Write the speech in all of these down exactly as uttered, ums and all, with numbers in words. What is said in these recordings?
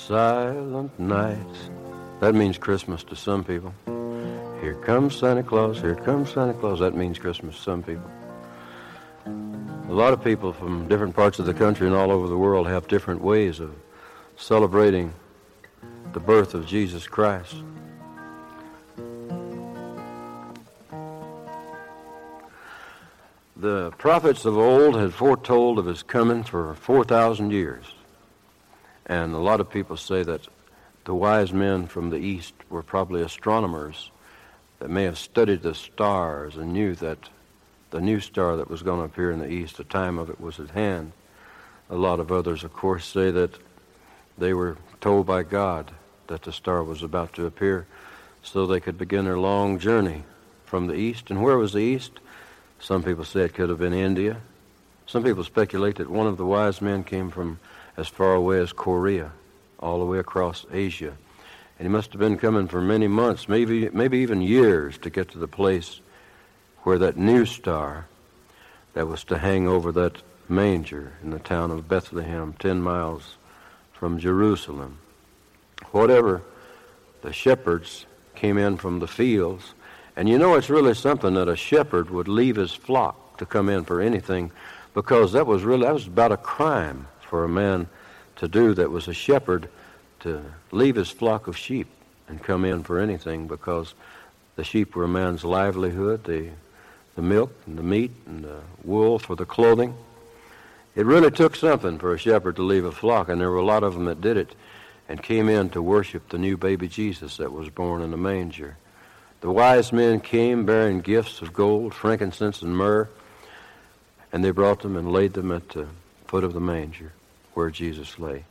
Silent night. That means Christmas to some people. Here comes Santa Claus, here comes Santa Claus. That means Christmas to some people. A lot of people from different parts of the country and all over the world have different ways of celebrating the birth of Jesus Christ. The prophets of old had foretold of his coming for four thousand years. And a lot of people say that the wise men from the east were probably astronomers that may have studied the stars and knew that the new star that was going to appear in the east, the time of it was at hand. A lot of others, of course, say that they were told by God that the star was about to appear so they could begin their long journey from the east. And where was the east? Some people say it could have been India. Some people speculate that one of the wise men came from as far away as Korea, all the way across Asia. And he must have been coming for many months, maybe maybe even years, to get to the place where that new star that was to hang over that manger in the town of Bethlehem, ten miles from Jerusalem. Whatever, the shepherds came in from the fields. And you know, it's really something that a shepherd would leave his flock to come in for anything, because that was really, that was about a crime for a man to do that was a shepherd, to leave his flock of sheep and come in for anything, because the sheep were a man's livelihood, the, the milk and the meat and the wool for the clothing. It really took something for a shepherd to leave a flock, and there were a lot of them that did it and came in to worship the new baby Jesus that was born in the manger. The wise men came bearing gifts of gold, frankincense, and myrrh, and they brought them and laid them at the foot of the manger where Jesus lay.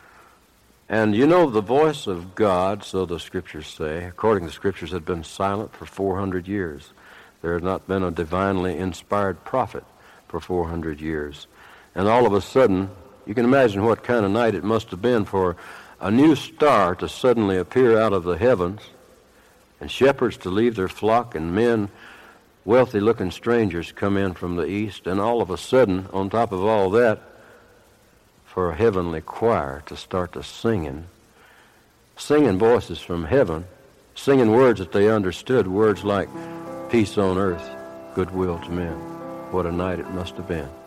And you know, the voice of God, so the Scriptures say, according to the Scriptures, had been silent for four hundred years. There had not been a divinely inspired prophet for four hundred years. And all of a sudden, you can imagine what kind of night it must have been for a new star to suddenly appear out of the heavens, and shepherds to leave their flock, and men, wealthy-looking strangers, come in from the east. And all of a sudden, on top of all that, for a heavenly choir to start to singing, singing voices from heaven, singing words that they understood, words like peace on earth, goodwill to men. What a night it must have been.